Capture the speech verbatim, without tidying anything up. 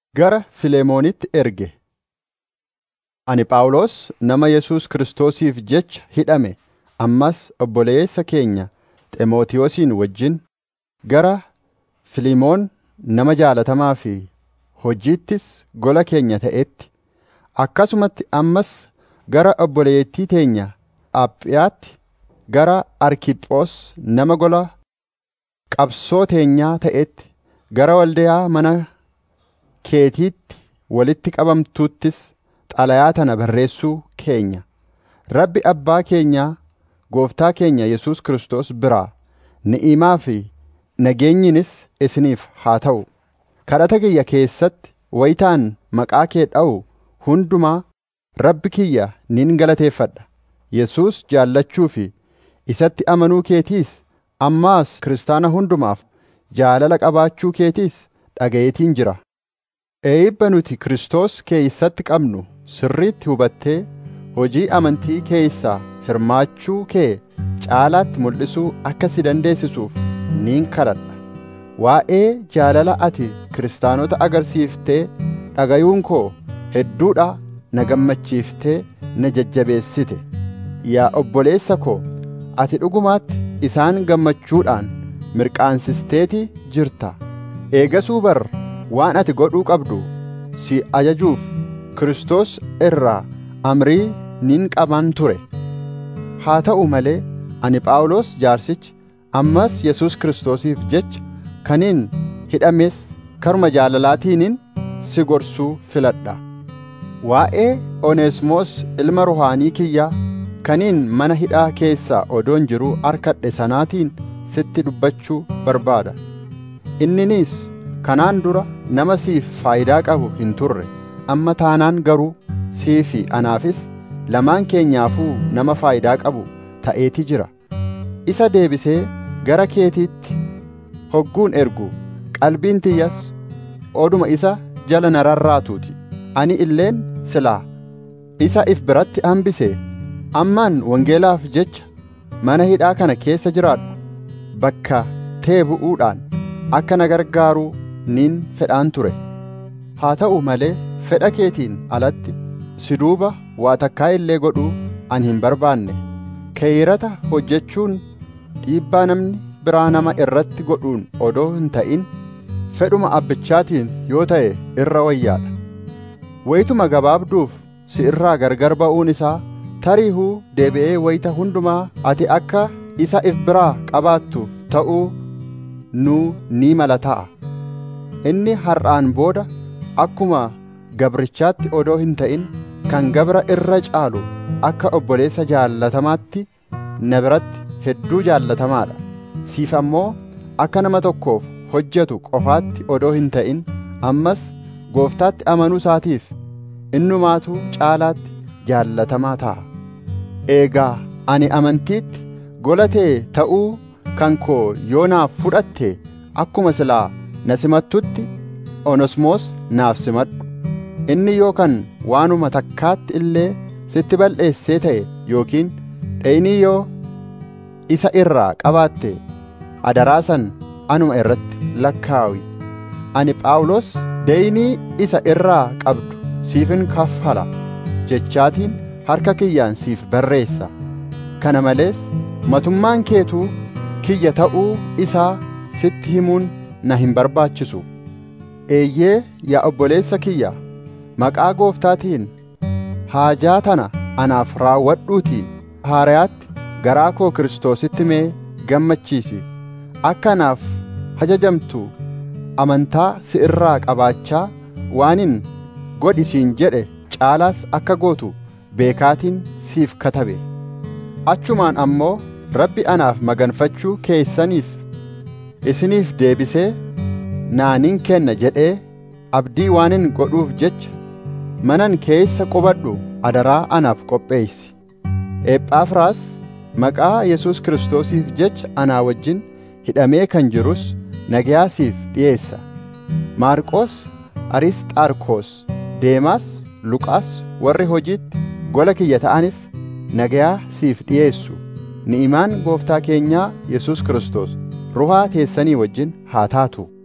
Gara Filemoonitti erge. Ani Phaawulos nama Yesuus Kiristoosiif jecha hidhame ammas obboleessa keenya Ximootewosiin wajjin gara Filimoon nama jaalatamaa fi hojiittis gola keenya ta'etti, akkasumatti ammas gara obboleettii teenya Aphaayaatti, gara Arkiphoos nama gola qabsoo teenyaa ta'etti, gara waldayaa mana keetiitti walitti qabamtuuttis xalayaa tana barreessuu keenya Rabbi Abbaa keenyaa Gooftaa keenya Yesuus Kiristoos biraa ni'imaa fi nageenyinis isiniif haa ta'u. Kadhata kiyya keessatti wayitaan maqaa kee dha'u hundumaa Rabbi kiyya nin galateeffadha. Yesuus jaallachuu fi isatti amanuu keetiis ammaas kiristaana hundumaaf jaalala qabaachuu keetiis dhagayetiin jira. Eebba nuti Kiristoos keessatti qabnu sirriitti hubattee hojii amantii keessaa hirmaachuu kee caalaatti mul'isuu akka si dandeessisuuf niin kadhadha. Waa'ee jaalala ati kiristaanota agarsiiftee dhagayuun koo hedduudha na gammachiiftee na jajjabeessite. Yaa obboleessa koo, ati dhugumaatti isaan gammachuudhaan mirqaansisteeti jirta. Eegasuu bar waan ati godhuu qabdu si ajajuuf Kiristoos irraa amrii nin qaban ture. Haa ta'u malee ani Phaawulos jaarsichi ammas Yesuus Kiristoosiif jecha kaniin hidhames karuma jaalalaatiinin si gorsuu filadha. Waa'ee Oneesimoos ilma ruhaanii kiyyaa kaniin mana hidhaa keessaa odoon jiruu arkadhe sanaatiin sitti dubbachuu barbaada. Inninis kanaan dura nama siif faayidaa qabu hin turre, amma taanaan garuu sii fi anaafis lamaan keenyaafuu nama faayidaa qabu ta'eeti jira. Isa deebisee gara keetiitti hogguun ergu qalbiin tiyyas oduma isa jala na rarraatuuti. Ani illeen silaa isa if biratti hambise ammaan wangeelaaf jecha mana hidhaa kana keessa jiraadhu bakka tee bu'uudhaan akka na gargaaruu nin fedhaan ture. Haa ta'u malee fedha keetiin alatti si duuba waa takkaa illee godhuu ani hin barbaanne. Keeyrata hojjechuun dhiibbaa namni biraa nama irratti godhuun odoo hin ta'in fedhuma abbichaatiin yoo ta'e irra wayyaadha. Wayituma gabaabduuf si irraa gargar ba'uun isaa tariihuu deebi'ee wayita hundumaa ati akka isa if biraa qabaattuuf ta'uu nuu ni mala ta'a. Inni har'aan booda akkuma gabrichaatti odoo hin ta'in kan gabra irra caalu akka obboleessa jaallatamaatti na biratti hedduu jaallatamaadha. Siif ammoo akka nama tokkoof hojjetu qofaatti odoo hin ta'in ammas Gooftaatti amanuu isaatiif innumaatu caalaatti jaallatamaa ta'a. Eegaa ani amantiitti golatee ta'uu kan koo yoo naaf fudhatte akkuma silaa na simattutti Oneesimoos naaf simadhu. Inni yoo kan waanuma takkaatti illee sitti bal'eessee ta'e yookiin dheenii yoo isa irraa qabaatte adaraasan anuma irratti lakkaawi. Ani Phaawulos deynii isa irraa qabdu siifin kaffala jechaatiin harka kiyyaan siif barreessa. Kana malees matummaan keetuu kiyya ta'uu isaa sitti himuun na hin barbaachisu. Eeyyee yaa obboleessa kiyya, maqaa Gooftaatiin haajaa tana anaaf raawwadhuutii haarayaatti garaa koo Kiristoositti mee gammachiisi. Akka anaaf hajajamtu amantaa si irraa qabaachaa waanin godhi siin jedhe caalaas akka gootu beekaatiin siif katabe. Achumaan ammoo Rabbi anaaf maganfachuu keessaniif isiniif deebisee naanin kenna jedhee abdii waanin godhuuf jecha manan keessa qubadhu adaraa anaaf qopheessi. Ephafraas maqaa Yesuus Kiristoosiif jecha anaa wajjin hidhamee kan jirus nagayaa siif dhiyeessa. Maarqos, Arisxaarkos, Deemaas, Luqaas warri hojiitti gola kiyya ta'anis nagayaa siif dhiyeessu. Ni'imaan Gooftaa keenyaa Yesuus Kiristoos ruhaa teessanii wajjin haa taatu.